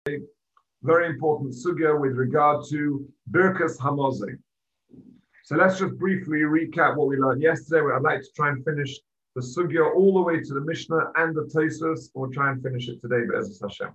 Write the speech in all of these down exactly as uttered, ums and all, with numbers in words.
Very important sugya with regard to Birkas Hamazon. So let's just briefly recap what we learned yesterday. I'd like to try and finish the sugya all the way to the Mishnah and the Tosfos. We'll try and finish it today, Be'ezus Hashem.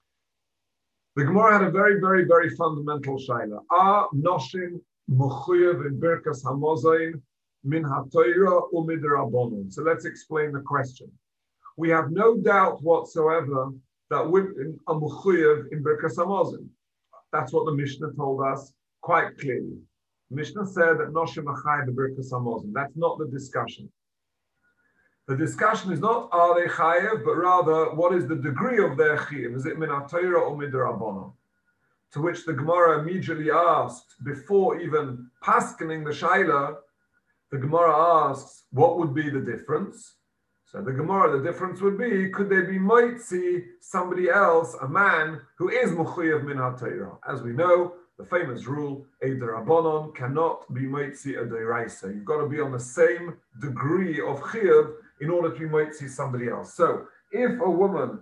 The Gemara had a very, very, very fundamental shaila. Are noshim mechuyev in Birkas Hamazon min haTorah or midrabanan? So let's explain the question. We have no doubt whatsoever that women are mechuyev in Birkas Hamazon. That's what the Mishnah told us quite clearly. The Mishnah said that noshim mechayev in Birkas Hamazon. That's not the discussion. The discussion is not are they chayev, but rather what is the degree of their chiyuv? Is it min haTorah or midrabanan? To which the Gemara immediately asked, before even paskening the shaila, the Gemara asks, what would be the difference? So the Gemara, the difference would be, could they be moitzi somebody else, a man who is mechuyev min haTorah? As we know, the famous rule, a derabanan cannot be moitzi a deraisa. You've got to be on the same degree of chiyuv in order to be moitzi somebody else. So if a woman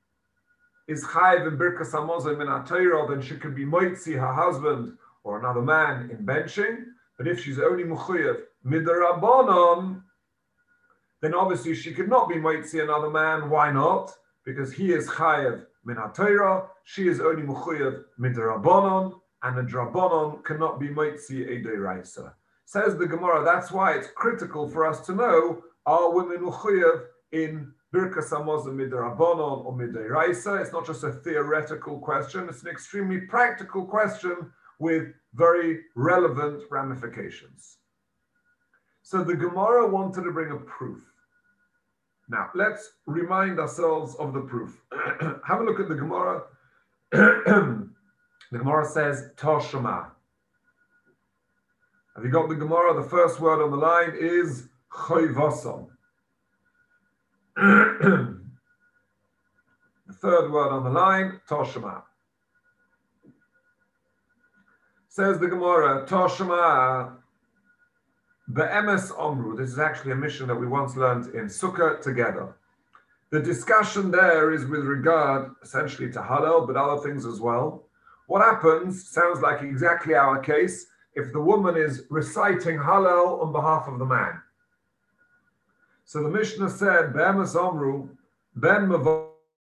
is chayiv in Birkas Hamazon min haTorah, then she could be moitzi her husband or another man in benching. But if she's only mechuyev midrabanan, then obviously she could not be moitzi another man. Why not? Because he is chayev min haTorah, she is only mechuyev midrabanan, and a drabanan cannot be moitzi a deraisa. Says the Gemara, that's why it's critical for us to know, are women mechuyev in Birkas Hamazon midrabanan or mideraisa? It's not just a theoretical question, it's an extremely practical question with very relevant ramifications. So the Gemara wanted to bring a proof. Now, let's remind ourselves of the proof. Have a look at the Gemara. The Gemara says, Toshama. Have you got the Gemara? The first word on the line is Choyvasom. The third word on the line, Toshama. Says the Gemara, Toshama. Be'emes Omru, this is actually a mission that we once learned in Sukkah together. The discussion there is with regard essentially to Hallel, but other things as well. What happens, sounds like exactly our case, if the woman is reciting Hallel on behalf of the man. So the Mishnah said, Be'emes Omru, Ben Mavocha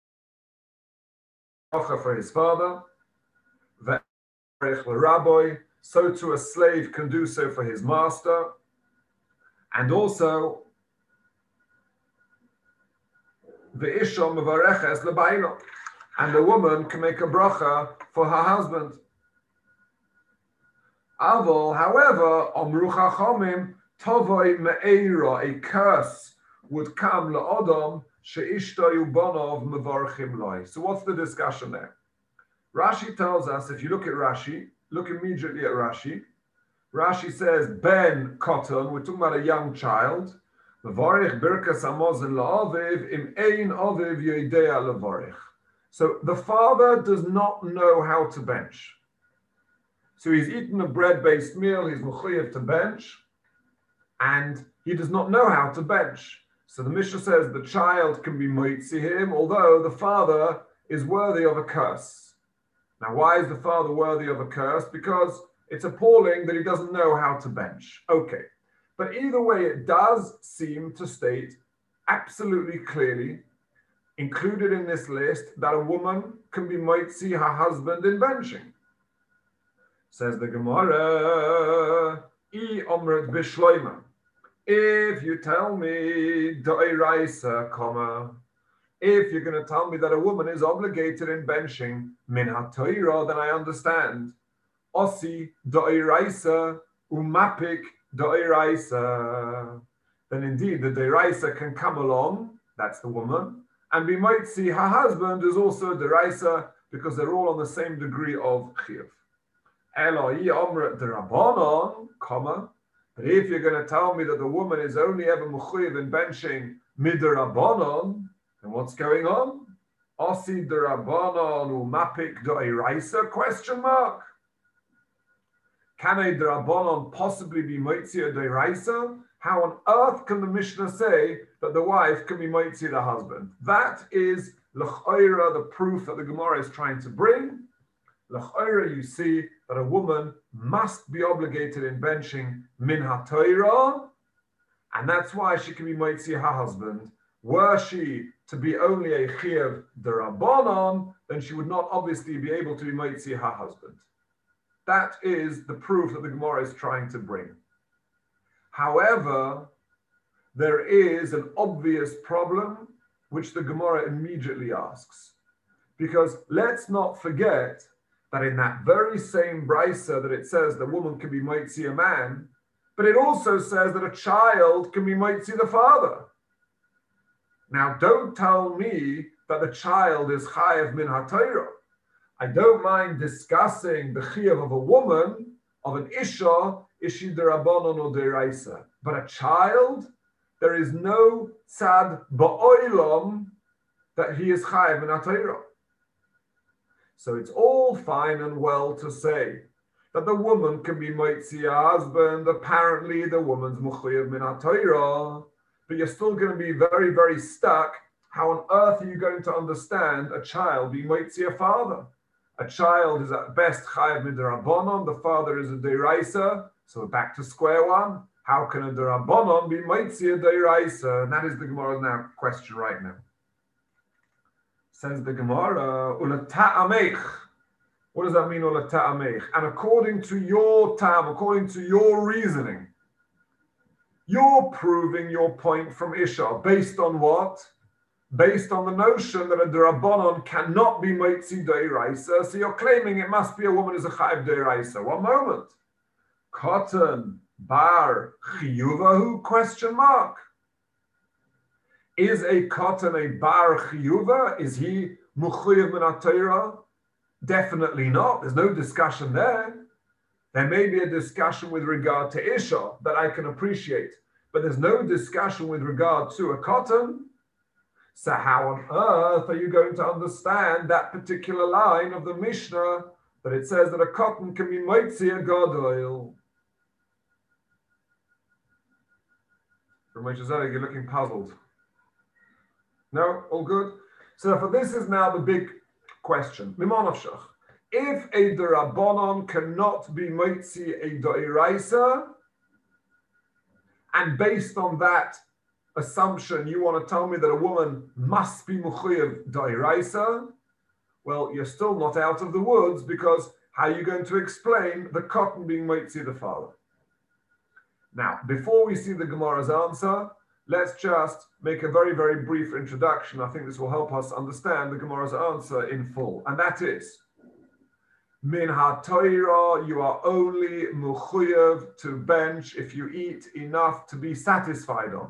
for his father, Ve'erich l'Rabbi, so too a slave can do so for his master. And also, the Isha mevareches lebaylo, and the woman can make a bracha for her husband. Avol, however, Omru Chachamim tovoi me'eira, a curse would come le'odom she'ishto yubanov mevarchim loy. So what's the discussion there? Rashi tells us, if you look at Rashi, look immediately at Rashi. Rashi says, Ben Koton, we're talking about a young child. Levarich Birkas Hamazon la'aviv im ein aviv yoidea levarich. So the father does not know how to bench. So he's eaten a bread-based meal, he's mechuyev to bench, and he does not know how to bench. So the Mishnah says the child can be moitzi him, although the father is worthy of a curse. Now, why is the father worthy of a curse? Because it's appalling that he doesn't know how to bench. Okay. But either way, it does seem to state absolutely clearly, included in this list, that a woman can be moitzi her husband in benching. Says the Gemara, I omret bishloima. If you tell me, da'iraisa, comma, if you're going to tell me that a woman is obligated in benching min haTorah, then I understand. Osi da'iraisa umapik da'iraisa. Then indeed the da'iraisa can come along, that's the woman, and we might see her husband is also da'iraisa because they're all on the same degree of chiyuv. Eloi omret derabanan, comma. But if you're going to tell me that the woman is only ever mechuyev in benching midirabanan, then what's going on? Osi derabanan umapik da'iraisa? Question mark. Can a derabanan possibly be moitzi a da'iraisa? How on earth can the Mishnah say that the wife can be moitzi the husband? That is l'chayra, the proof that the Gemara is trying to bring, l'chayra, you see that a woman must be obligated in benching min ha-Torah, and that's why she can be moitzi her husband. Were she to be only a chiyuv d'Rabbanan, then she would not obviously be able to be moitzi her husband. That is the proof that the Gemara is trying to bring. However, there is an obvious problem which the Gemara immediately asks. Because let's not forget that in that very same brisa that it says the woman can be moitzi a man, but it also says that a child can be moitzi the father. Now, don't tell me that the child is chayev min ha-Torah. I don't mind discussing the chiyuv of a woman, of an isha, is she d'Rabbanan or d'Oraisa. But a child, there is no tzad ba'olam that he is chayev min ha-Torah. So it's all fine and well to say that the woman can be moitzi her husband. Apparently, the woman's mechuyev min ha-Torah. But you're still going to be very, very stuck. How on earth are you going to understand a child being moitzi a father? A child is at best chayav min d'Rabbanan, the father is a d'Oraisa, so back to square one. How can a d'Rabbanan be moitzi a d'Oraisa? And that is the Gemara's now question right now. Says the Gemara, Ula ta'amech. What does that mean, Ula ta'amech? And according to your tam, according to your reasoning, you're proving your point from Isha. Based on what? Based on the notion that a d'Rabbanan cannot be moitzi d'Oraisa, so you're claiming it must be a woman who's a chayav d'Oraisa. One moment. Cotton bar chiyuvahu? Question mark. Is a cotton a bar chiyuva? Is he mechuyev min ha-Torah? Definitely not. There's no discussion there. There may be a discussion with regard to Isha that I can appreciate, but there's no discussion with regard to a cotton. So how on earth are you going to understand that particular line of the Mishnah that it says that a cotton can be moitzi a gadol? From Moshe Zelig, you're looking puzzled. No? All good? So therefore, this is now the big question. Mimonavshach. If a d'Rabbanan cannot be moitzi a d'Oraisa, and based on that assumption, you want to tell me that a woman must be mechuyev d'Oraisa, well, you're still not out of the woods, because how are you going to explain the cotton being moitzi the father? Now, before we see the Gemara's answer, let's just make a very, very brief introduction. I think this will help us understand the Gemara's answer in full, and that is, min ha-Torah, you are only mechuyev to bench if you eat enough to be satisfied on.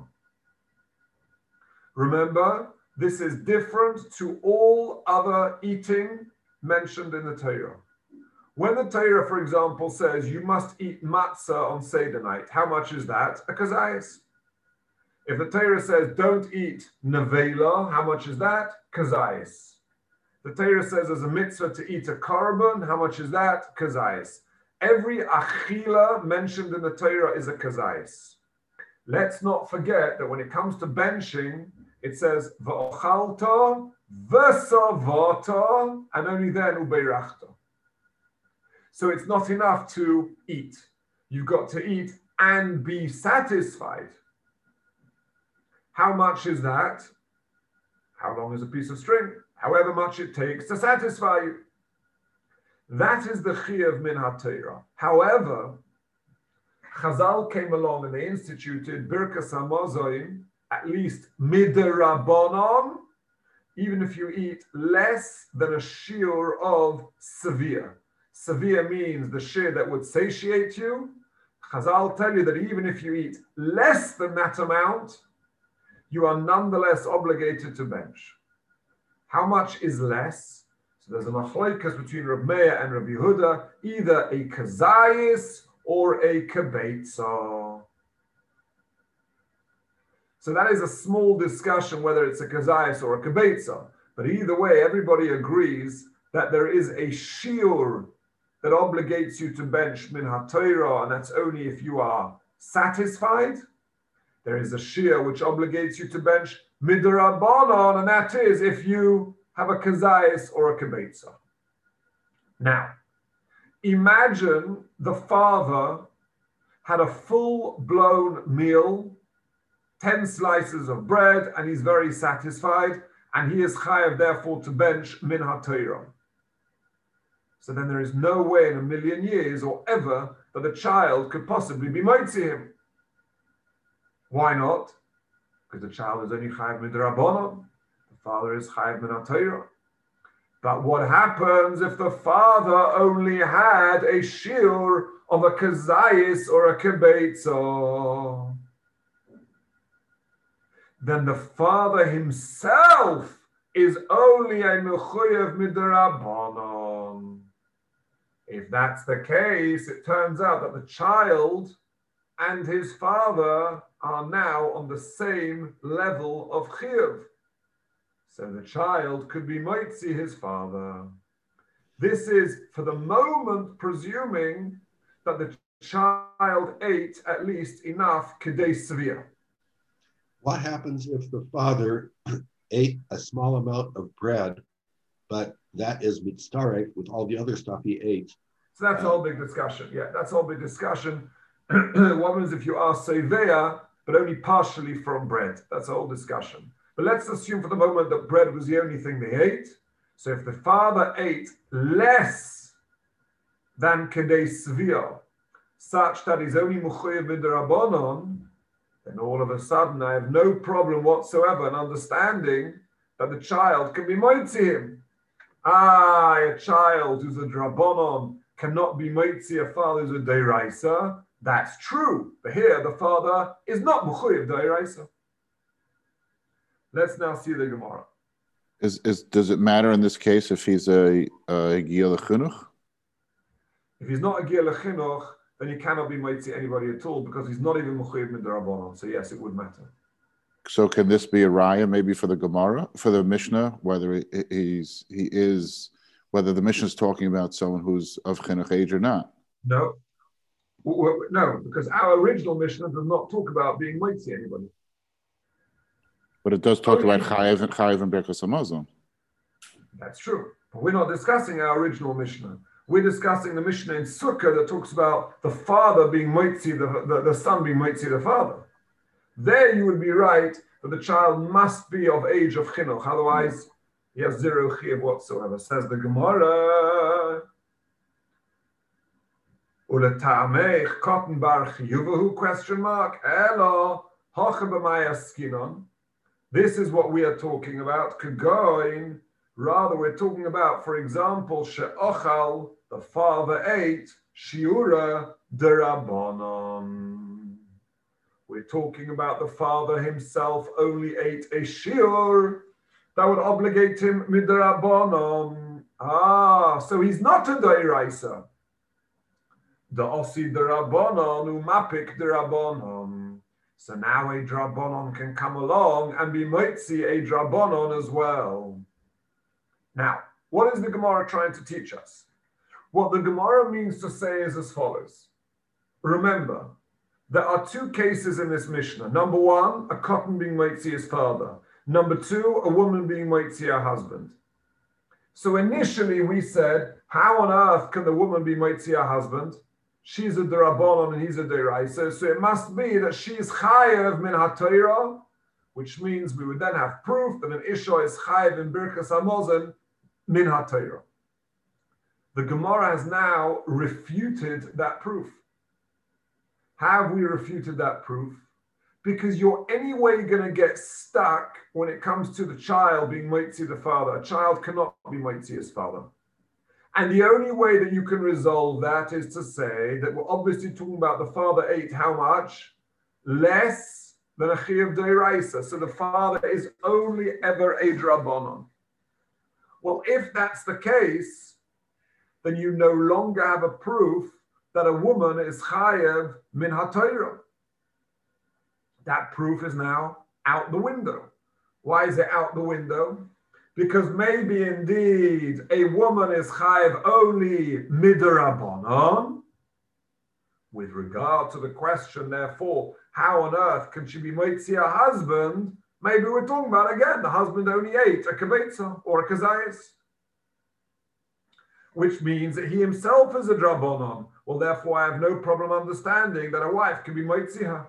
Remember, this is different to all other eating mentioned in the Torah. When the Torah, for example, says you must eat matzah on Seder night, how much is that? A kazayis. If the Torah says don't eat nevela, how much is that? Kazayis. The Torah says there's a mitzvah to eat a korban. How much is that? Kazayis. Every achila mentioned in the Torah is a kazayis. Let's not forget that when it comes to benching, it says v'ochalta, v'savata, and only then ubeirachta. So it's not enough to eat. You've got to eat and be satisfied. How much is that? How long is a piece of string? However much it takes to satisfy you. That is the chiyuv min ha-Torah. However, Chazal came along and they instituted Birkas HaMazon, at least mid'Rabbanan, even if you eat less than a shiur of severe. Severe means the shiur that would satiate you. Chazal tell you that even if you eat less than that amount, you are nonetheless obligated to bench. How much is less? So there's a machlokes between Reb Meir and Reb Yehuda, either a kazayis or a kibetza. So that is a small discussion whether it's a kazayis or a kibetza. But either way, everybody agrees that there is a shiur that obligates you to bench min ha-Torah, and that's only if you are satisfied. There is a shiur which obligates you to bench mid'Rabbanan, and that is if you have a kazayis or a kibetza. Now, imagine the father had a full-blown meal, ten slices of bread, and he's very satisfied, and he is chayav, therefore, to bench min ha-Torah. So then there is no way in a million years or ever that the child could possibly be moitzi him. Why not? Because the child is only chayav midrabanan. The father is chayav min ha-Torah. But what happens if the father only had a shiur of a kazayis or a kibetza? Then the father himself is only a mechuyev midrabanan. If that's the case, it turns out that the child and his father are now on the same level of chiyuv. So the child could be moitzi his father. This is, for the moment, presuming that the child ate at least enough kedei svia. What happens if the father ate a small amount of bread, but that is mitzarek with all the other stuff he ate? So that's a whole big discussion. Yeah, that's a whole big discussion. What happens if you are seveya, but only partially from bread? That's a whole discussion. But let's assume for the moment that bread was the only thing they ate. So if the father ate less than kedei svia, such that he's only mechuyev midrabanan, then all of a sudden I have no problem whatsoever in understanding that the child can be moitzi him. Ah, a child who's a drabanan cannot be moitzi a father who's a deiraisa. That's true. But here the father is not mechuyev deiraisa. Let's now see the Gemara. Is is does it matter in this case if he's a a giyah lechinuch? If he's not a giyah lechinuch, then he cannot be moitzi anybody at all because he's not even mechuyev midrabanan. So yes, it would matter. So can this be a raya maybe for the Gemara, for the Mishnah, whether he, he's he is whether the Mishnah is talking about someone who's of chinuch age or not? No, no, because our original Mishnah does not talk about being moitzi anybody. But it does talk about chayav and chayav and berkas hamazon. That's true. But we're not discussing our original Mishnah. We're discussing the Mishnah in Sukkah that talks about the father being moitzi, the, the, the son being moitzi the father. There you would be right that the child must be of age of chinuch. Otherwise, he has zero chiyuv whatsoever. Says the Gemara. Uleta'amech cotton bar chiyuvahu question mark. Elo hoche b'maya skinon. This is what we are talking about. Kegoin, rather we're talking about, for example, she'ochal, the father ate, shiura derabanan. We're talking about the father himself only ate a shiur that would obligate him midrabanan. Ah, so he's not a deiraisa. The osi derabanan umapik derabanan. So now a drabanon can come along and be moitzi a drabanon as well. Now, what is the Gemara trying to teach us? What the Gemara means to say is as follows. Remember, there are two cases in this Mishnah. Number one, a cotton being moitzi his father. Number two, a woman being moitzi her husband. So initially we said, how on earth can the woman be moitzi her husband? She's a derabanan and he's a deraisa. So it must be that she is chayav min ha-Torah, which means we would then have proof that an isha is chayav in birkas hamazon min ha-Torah. The Gemara has now refuted that proof. How have we refuted that proof? Because you're anyway going to get stuck when it comes to the child being moitzi the father. A child cannot be moitzi his father. And the only way that you can resolve that is to say that we're obviously talking about the father ate how much? Less than a chiyuv deiraisa. So the father is only ever a drabanan. Well, if that's the case, then you no longer have a proof that a woman is chayav min ha-Torah. That proof is now out the window. Why is it out the window? Because maybe indeed a woman is chayav only midrabanan. With regard to the question, therefore, how on earth can she be moitzi her husband? Maybe we're talking about, again, the husband only ate a kibetza or a kazayas, which means that he himself is a drabonon. Well, therefore, I have no problem understanding that a wife can be moitziha.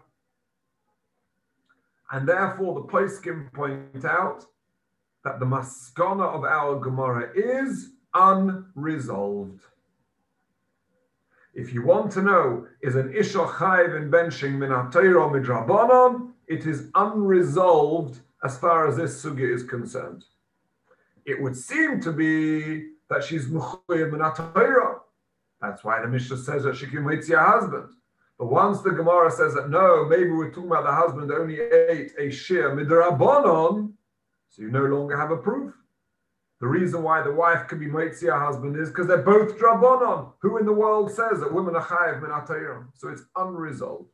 And therefore, the poskim point out that the maskana of our Gemara is unresolved. If you want to know, is an isha chayv in benching min ha'torah midrabanan, it is unresolved as far as this sugya is concerned. It would seem to be that she's mechuyev min ha'torah. That's why the Mishnah says that she can moitzi her husband. But once the Gemara says that no, maybe we're talking about the husband only ate a shir midrabanan, so you no longer have a proof. The reason why the wife can be moitzi her husband is because they're both drabanan. Who in the world says that women are chayav min ha'torah? So it's unresolved.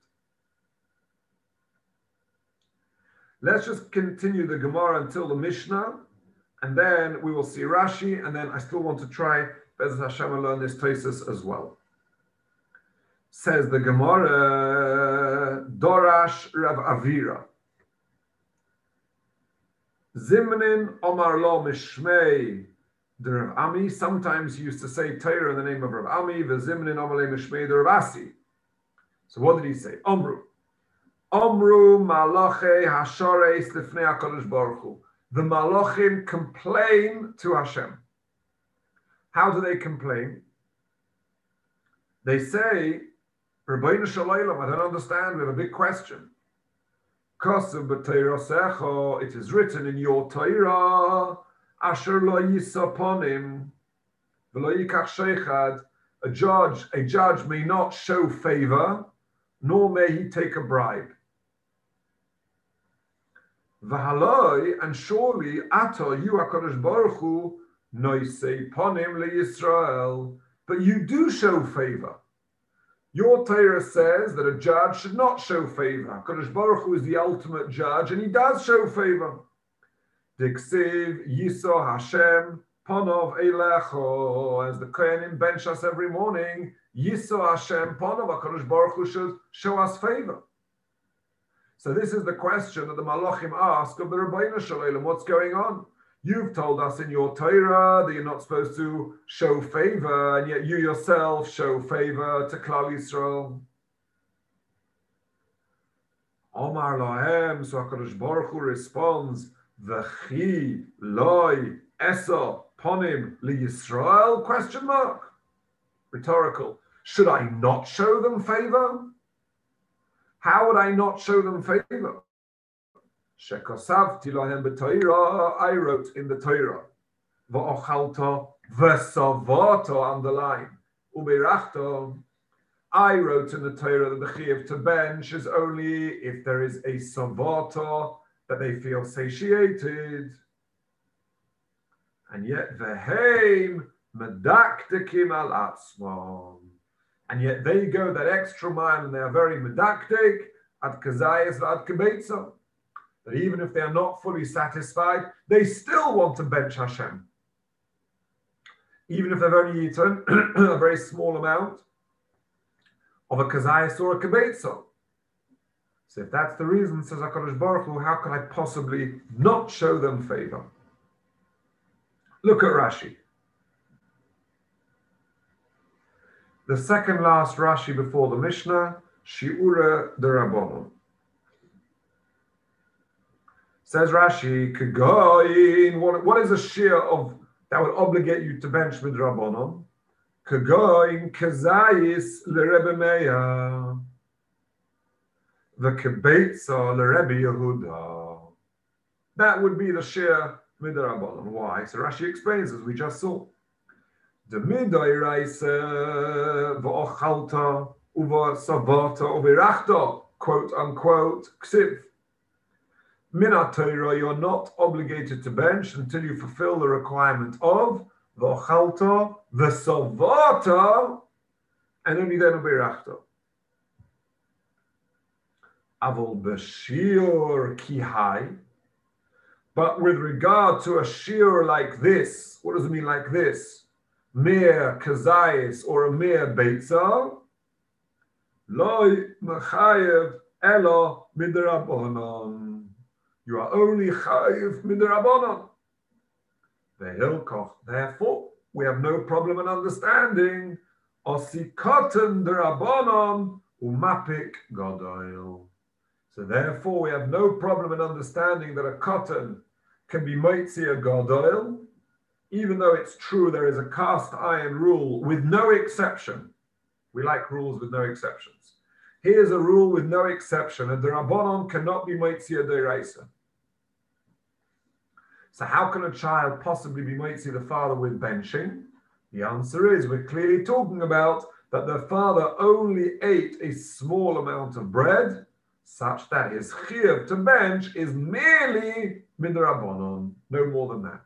Let's just continue the Gemara until the Mishnah, and then we will see Rashi, and then I still want to try Be'ez Hashem and learn this Tosas as well. Says the Gemara, Dorash Rav Avira. Zimnin Omar Lo Mishmei the Rav Ami. Sometimes he used to say Torah in the name of Rav Ami, V'Zimnin Omar Le Mishmei the Rav Asi. So what did he say? Omru. Omru Malachei Hashareis Lifnei HaKadosh Baruch Hu. The Malachim complain to Hashem. How do they complain? They say, Rabbeinu Shalom, I don't understand, we have a big question. It is written in your Torah, Asher lo yisaponim, v'lo yikach sheichad, a judge, a judge may not show favor, nor may he take a bribe. V'haloi, and surely, Ato, you HaKadosh Baruch Hu, noisei ponim leYisrael, but you do show favor. Your Torah says that a judge should not show favor. HaKadosh Baruch Hu is the ultimate judge, and he does show favor. Diksiv Yiso Hashem Ponov Eilecho, as the Kohanim bench us every morning, Yiso Hashem Ponov, HaKadosh Baruch Hu should show us favor. So this is the question that the Malachim ask of the Rabbeinu Shalom, what's going on? You've told us in your Torah that you're not supposed to show favor, and yet you yourself show favor to Klal Yisrael. Omar Lahem, so HaKadosh Baruch Hu responds, V'chi loy eso ponim li Yisrael? Question mark. Rhetorical. Should I not show them favor? How would I not show them favor? Shekosavti lohem b'Torah, I wrote in the Torah. V'ochalto v'savato, underline. Uberachto, I wrote in the Torah that the chiyuv to bench is only if there is a savato, that they feel satiated. And yet v'heim medaktekim al atzmam. And yet they go that extra mile and they are very medaktik at kazayas v'ad kibetza. That even if they are not fully satisfied, they still want to bench Hashem. Even if they've only eaten a very small amount of a kazayas or a kibetza. So if that's the reason, says HaKadosh Baruch Hu, how can I possibly not show them favor? Look at Rashi. The second last Rashi before the Mishnah, Shiura de Rabbanon. Says Rashi, Kagoin, what, what is a shear of that would obligate you to bench with Rabbanon? Kagoin kazayis leRebbe Meir, the kibetza leRebbe Yehuda. That would be the shear with Rabbanon. Why? So Rashi explains, as we just saw. The midday reise v'ochalta uva savata uvirachta, quote unquote, ksiv. Minat Torah, you're not obligated to bench until you fulfill the requirement of v'ochalta v'savata, and only then uvirachta. Avol b'shiur kihai. But with regard to a shiur like this, what does it mean like this? Mere kazayis or a mere beitza, loy mechayev elo midrabanan. You are only chayiv midrabanan. Therefore, we have no problem in understanding osikotan derabanan umapik gadol. So therefore, we have no problem in understanding that a cotton can be moitzi a gadol, even though it's true there is a cast iron rule with no exception. We like rules with no exceptions. Here's a rule with no exception. A derabanan cannot be moitzi a deraisa. So how can a child possibly be moitzi the father with benching? The answer is we're clearly talking about that the father only ate a small amount of bread, such that his chiyuv to bench is merely midrabanan, no more than that.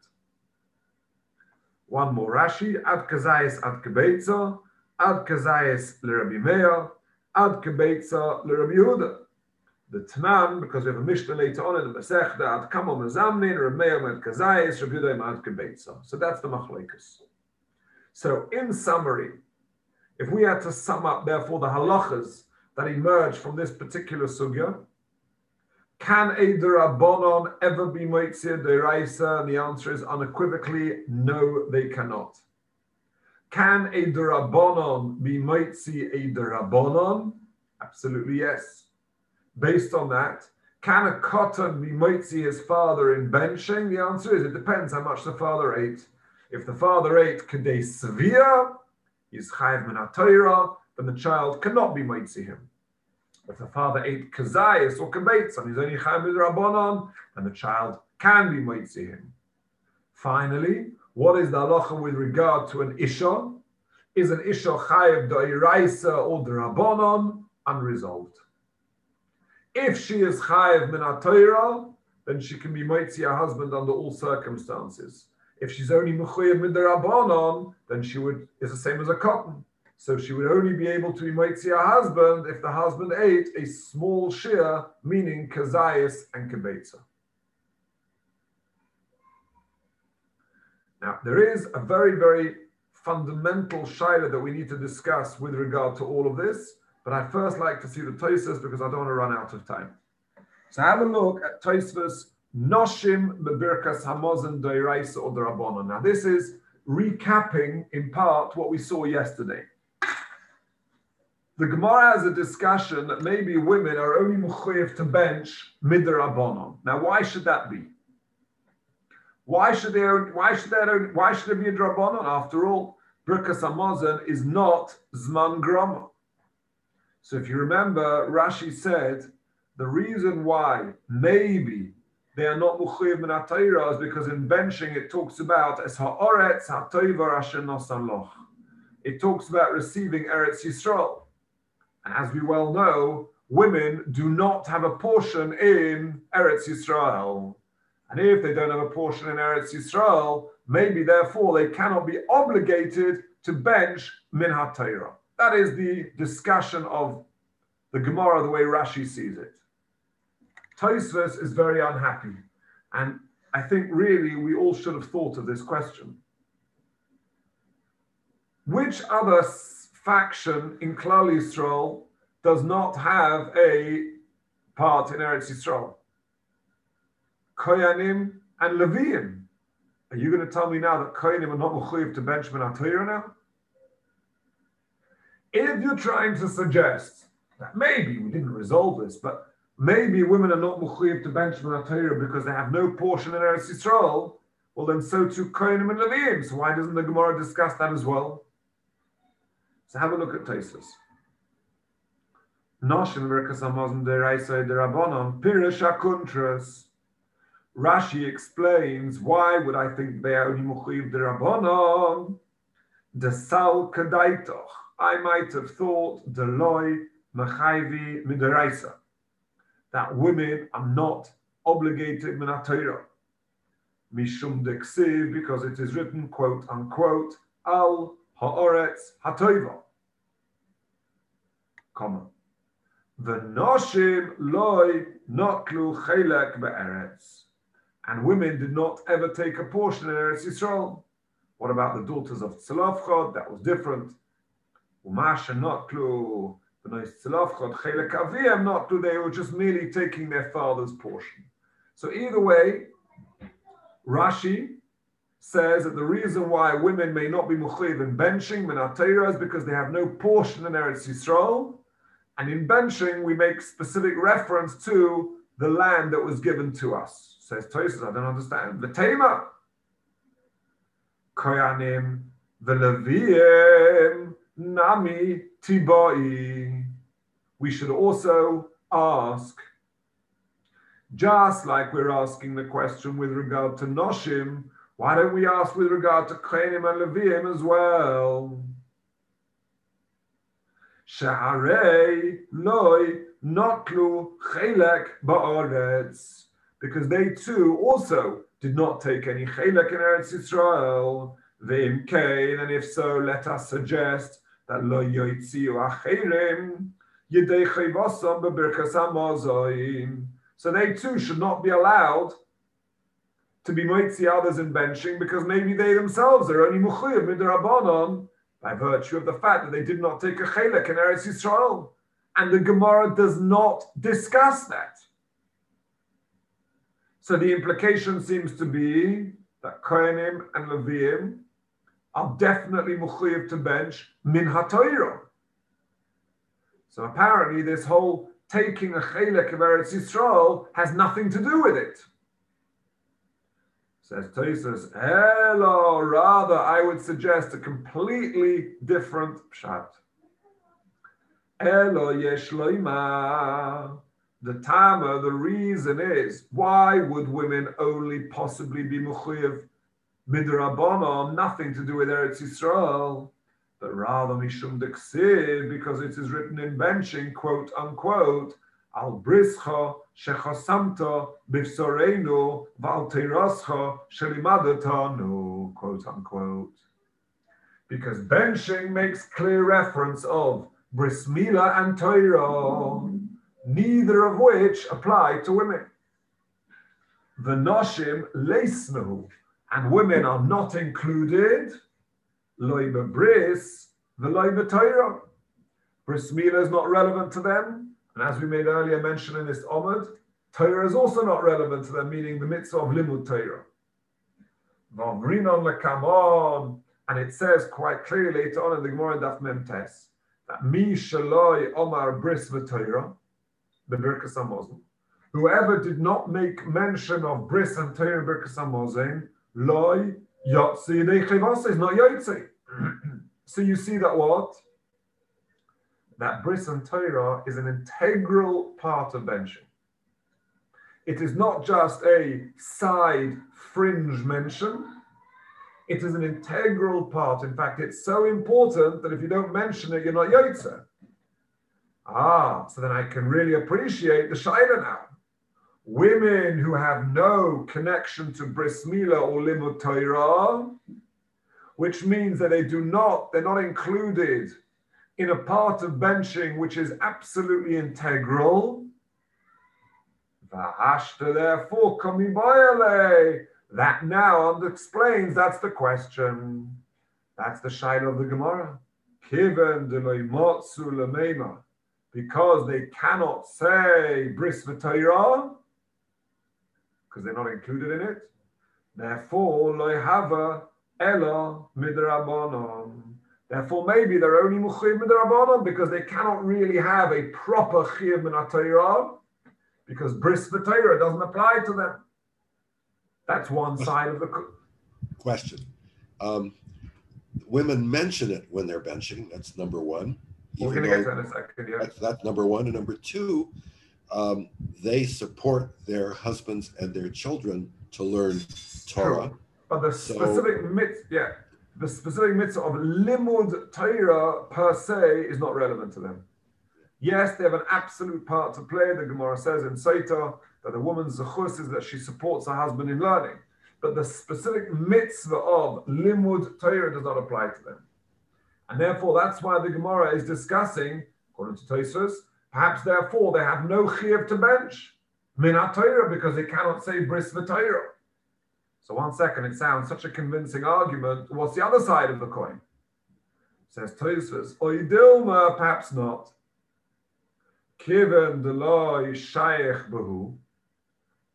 One more Rashi, ad kazayis ad kebeitza, ad kazayis l'Rabbi Meir, ad kebeitza l'Rabbi Yehuda. The Tanan, because we have a Mishnah later on in the Masechta, ad kamo mezamnin, Reb Meir med kazayis, Reb Yehuda ad kebeitza. So that's the machlokes. So in summary, if we had to sum up, therefore, the halachas that emerge from this particular sugya, can a derabanan ever be moitzi deraisa? And the answer is unequivocally, no, they cannot. Can a derabanan be moitzi a derabanan? Absolutely yes. Based on that, can a cotton be moitzi his father in benching? The answer is it depends how much the father ate. If the father ate kedei severe, he's chayiv min haTorah, then the child cannot be moitzi him. If the father ate kazayis or kebeitza and he's only chayiv midrabanan, then the child can be moitzi him. Finally, what is the halacha with regard to an isha? Is an isha chayiv d'oraisa or d'rabanan? Unresolved. If she is chayiv min haTorah, then she can be moitzi her husband under all circumstances. If she's only mechuyev min d'rabanan, then she would is the same as a cotton. So she would only be able to be moitzi her husband if the husband ate a small share, meaning kazayis and kebeitza. Now, there is a very, very fundamental shaila that we need to discuss with regard to all of this, but I'd first like to see the Tosfos because I don't want to run out of time. So have a look at Tosfos Noshim Bebirkas Hamazon Deiraisa or Derabanan. Now, this is recapping in part what we saw yesterday. The Gemara has a discussion that maybe women are only mechuyev to bench midrabanan. Now, why should that be? Why should there? Why should there? Why should there be a drabanan? After all, Birkas Hamazon is not zman grama. So, if you remember, Rashi said the reason why maybe they are not mechuyev min haTorah is because in benching it talks about es haaretz hatoiva asher nosan loch. It talks about receiving Eretz Yisrael. And as we well know, women do not have a portion in Eretz Yisrael. And if they don't have a portion in Eretz Yisrael, maybe therefore they cannot be obligated to bench min haTorah. That is the discussion of the Gemara, the way Rashi sees it. Tosfos is very unhappy. And I think really we all should have thought of this question. Which other faction in Klal Yisrael does not have a part in Eretz Yisrael? Koyanim and Leviim. Are you going to tell me now that Koyanim are not mechuyev to bench min haTorah now? If you're trying to suggest that maybe we didn't resolve this, but maybe women are not mechuyev to bench min haTorah because they have no portion in Eretz Yisrael, well then so too Koyanim and Leviim. So why doesn't the Gemara discuss that as well? So have a look at Tosfos. Noshim Birkas Hamazon Deiraisa Derabanan Pirish HaKuntras. Rashi explains why would I think they are only mechuyev derabanan? Desal kadaitoch. I might have thought deloi mechayvi mideraisa, that women are not obligated min haTorah. Mishum deksiv, because it is written, quote unquote, al haaretz hatoiva, comma. V'noshim loy notlu chelek be'eretz. And women did not ever take a portion in Eretz Yisrael. What about the daughters of Tzlafchad? That was different. Umasha notlu v'nois Tzlafchad chelek aviyam notlu. They were just merely taking their father's portion. So either way, Rashi says that the reason why women may not be mechuyev in benching minat Torah is because they have no portion in Eretz Yisrael, and in benching we make specific reference to the land that was given to us. Says Tosfos, I don't understand. V'tema koyanim v'levim nami tibai. We should also ask, just like we're asking the question with regard to Noshim, why don't we ask with regard to Kohanim and Leviim as well? Sheharei loy notlu chelek ba'aretz, because they too also did not take any chelek in Eretz Yisrael. Ve'im kein, and if so, let us suggest that lo yoitziu acherim yedei chayvosam bebirkas hamazon. So they too should not be allowed to be moitzi others in benching, because maybe they themselves are only mechuyev midrabanan by virtue of the fact that they did not take a chelek in Eretz Yisrael, and the Gemara does not discuss that. So the implication seems to be that Kohanim and Leviim are definitely mechuyev to bench min haTorah. So apparently, this whole taking a chelek of Eretz Yisrael has nothing to do with it. Says Tosfos, hello, rather I would suggest a completely different pshat. Elo yesh loima. The tama, the reason is, why would women only possibly be mechuyev midrabanan, nothing to do with Eretz Yisrael, but rather mishum deksiv, because it is written in benching, quote unquote, al brischa shechasamta bifsoreinu val teirascha shelimadatanu, quote unquote. Because benching makes clear reference of bris milah and Torah, neither of which apply to women. The noshim leisnu, and women are not included. Loi bris, the loi b'Torah. Bris milah is not relevant to them, and as we made earlier mention in this Omid, Torah is also not relevant to them, meaning the mitzvah of limud Torah. V'amrinon lekamon, and it says quite clearly later on in the Gemara Daf Mem Tes that mi shaloi omar bris v'Torah, the Birkas Hamazon, whoever did not make mention of bris and Torah in Birkas Hamazon, loi yotzi yedei chayvasa, is not yotzi. So you see that what? That bris and Torah is an integral part of benching. It is not just a side fringe mention. It is an integral part. In fact, it's so important that if you don't mention it, you're not yotze. Ah, so then I can really appreciate the shaila now. Women who have no connection to bris milah or limud Torah, which means that they do not, they're not included in a part of benching which is absolutely integral. V'hashta, therefore, kamibayale. That now explains, that's the question. That's the shaila of the Gemara. Kiven deloy motzu lemeima. Because they cannot say bris v'Torah, because they're not included in it. Therefore, loy hava ela midrabanan. Therefore, maybe they're only mechuyev midrabanan because they cannot really have a proper chiyuv min haTorah, because bris v'Torah doesn't apply to them. That's one side of the question. Um, women mention it when they're benching. That's number one. We're going to get to that in a second. Yeah. That's, that's number one. And number two, um, they support their husbands and their children to learn Torah. True. But the specific so, mitzvah, yeah, the specific mitzvah of limud Torah per se is not relevant to them. Yes, they have an absolute part to play. The Gemara says in Sotah that the woman's zechus is that she supports her husband in learning. But the specific mitzvah of limud Torah does not apply to them. And therefore, that's why the Gemara is discussing, according to Tosfos, perhaps therefore they have no chiyuv to bench min haTorah because they cannot say bris v'Torah. So one second, it sounds such a convincing argument. What's the other side of the coin? Says Tosfos, oidilma, perhaps not. Kiven deloy shayech behu,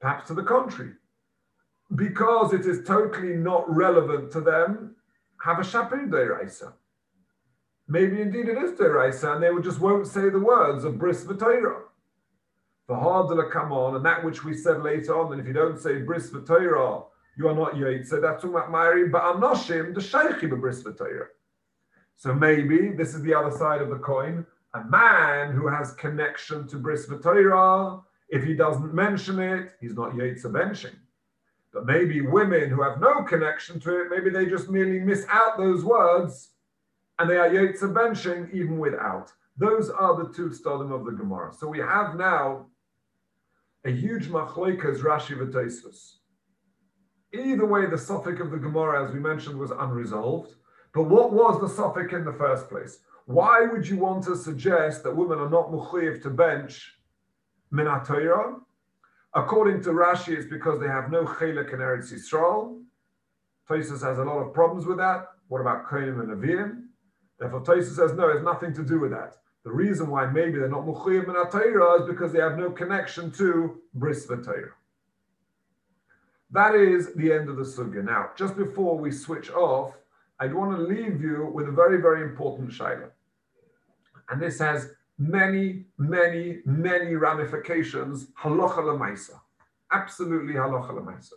Perhaps to the contrary. Because it is totally not relevant to them, have a shapir deiraisa. Maybe indeed it is deiraisa, and they would just won't say the words of bris v'torah. For hardla come on, and that which we said later on, that if you don't say bris v'torah, you are not yaitse. That's talking about Ma'ari ba'anoshim, the sheichi b'bris v'torah. So maybe this is the other side of the coin. A man who has connection to bris v'torah, if he doesn't mention it, he's not yaitse benching. But maybe women who have no connection to it, maybe they just merely miss out those words, and they are yaitse benching even without. Those are the two stadim of the Gemara. So we have now a huge machlokas Rashi v'Tosfos. Either way, the suffix of the Gemara, as we mentioned, was unresolved. But what was the suffix in the first place? Why would you want to suggest that women are not mechuyev to bench min haTorah? According to Rashi, it's because they have no chelek in Eretz Yisrael. Tosfos has a lot of problems with that. What about Kohanim and Nevi'im? Therefore, Tosfos says, no, it has nothing to do with that. The reason why maybe they're not mechuyev min haTorah is because they have no connection to bris v'Torah. That is the end of the sugya. Now, just before we switch off, I want to leave you with a very, very important shaila. And this has many, many, many ramifications, halacha l'maisa. Absolutely halacha l'maisa.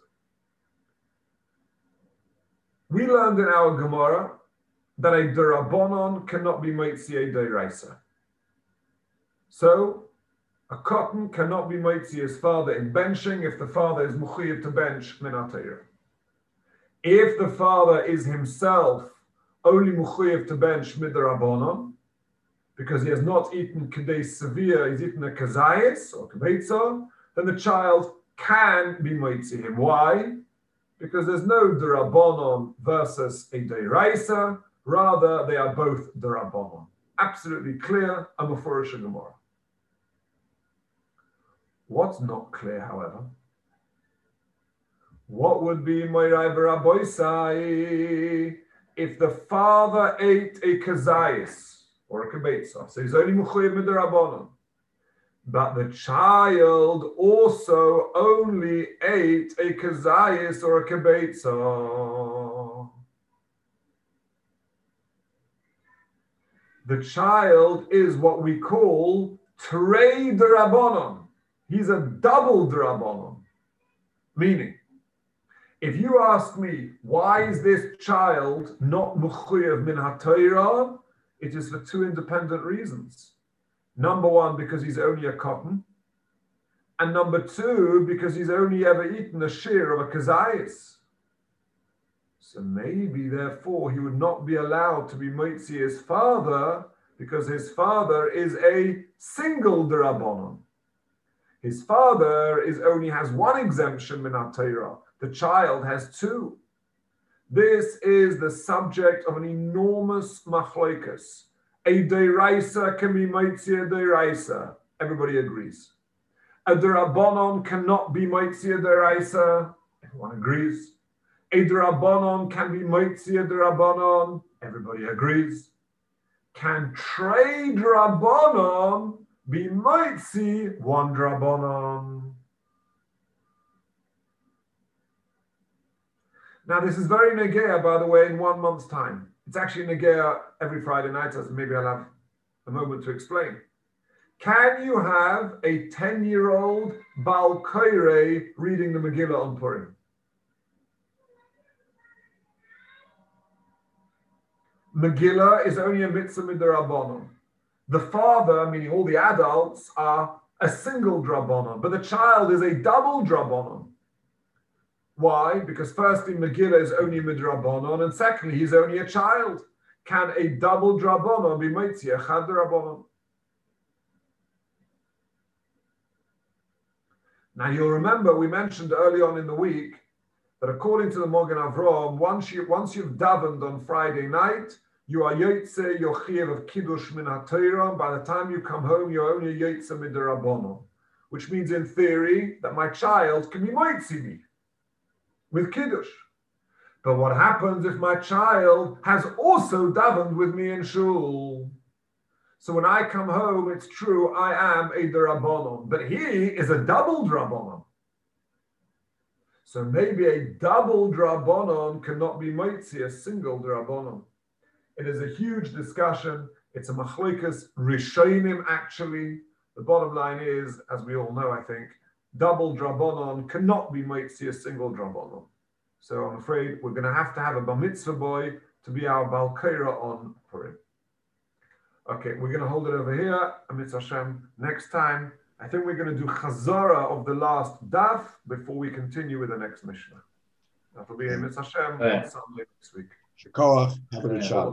We learned in our Gemara that a derabonon cannot be moitzi a deiraisa. So, a cotton cannot be moitzi his father in benching if the father is mechuyev to bench min haTorah. If the father is himself only mechuyev to bench midrabanon, because he has not eaten kedei severe, he's eaten a kazayis or kbeitza, then the child can be moitzi him. Why? Because there's no derabanon versus a deiraisa. Rather, they are both derabanon. Absolutely clear, a mefurish Gemara. What's not clear, however? What would be Moirai B'Rabboisai if the father ate a kazayis or a kibetza? So he's only mechuyev midrabanan. But the child also only ate a kazayis or a kibetza. The child is what we call trei d'Rabbanon. He's a double d'Rabbanon. Meaning, if you ask me, why is this child not mechuyev min haTorah? It is for two independent reasons. Number one, because he's only a cotton. And number two, because he's only ever eaten a shear of a kazayis. So maybe, therefore, he would not be allowed to be moitzi his father, because his father is a single d'Rabbanon. His father is only has one exemption min haTorah. The child has two. This is the subject of an enormous machlokas. A deiraisa can be moitzi a deiraisa. Everybody agrees. A d'Rabbanon cannot be moitzi a deiraisa. Everyone agrees. A d'Rabbanon can be moitzi a d'Rabbanon. Everybody agrees. Can trei d'Rabbanon be moitzi one d'Rabbanon? Now, this is very negea, by the way, in one month's time. It's actually negea every Friday night, so maybe I'll have a moment to explain. Can you have a ten-year-old Baal Koirei reading the Megillah on Purim? Megillah is only a mitzvah midrabanon. The father, meaning all the adults, are a single drabanon, but the child is a double drabanon. Why? Because firstly, Megillah is only midrabanon, and secondly, he's only a child. Can a double drabanon be moitzi echad drabanon? Now you'll remember we mentioned early on in the week that according to the Mogen Avram, once you once you've davened on Friday night, you are yotze your chiyuv of kiddush min haTorah. By the time you come home, you're only yotze midrabanon, which means in theory that my child can be moitzi me with kiddush. But what happens if my child has also davened with me in shul? So when I come home, it's true, I am a d'Rabbanon, but he is a double d'Rabbanon. So maybe a double drabonon cannot be mitzi, a single drabonon. It is a huge discussion. It's a machlokas rishonim actually. The bottom line is, as we all know, I think, double drabonon cannot be mitzi, a single drabonon. So I'm afraid we're going to have to have a bar mitzvah boy to be our balkaira on Purim. Okay, we're going to hold it over here. Amit Hashem. Next time, I think we're going to do chazara of the last daf before we continue with the next Mishnah. That will be Amit Hashem on Sunday next week. Shikoach, have a good shot.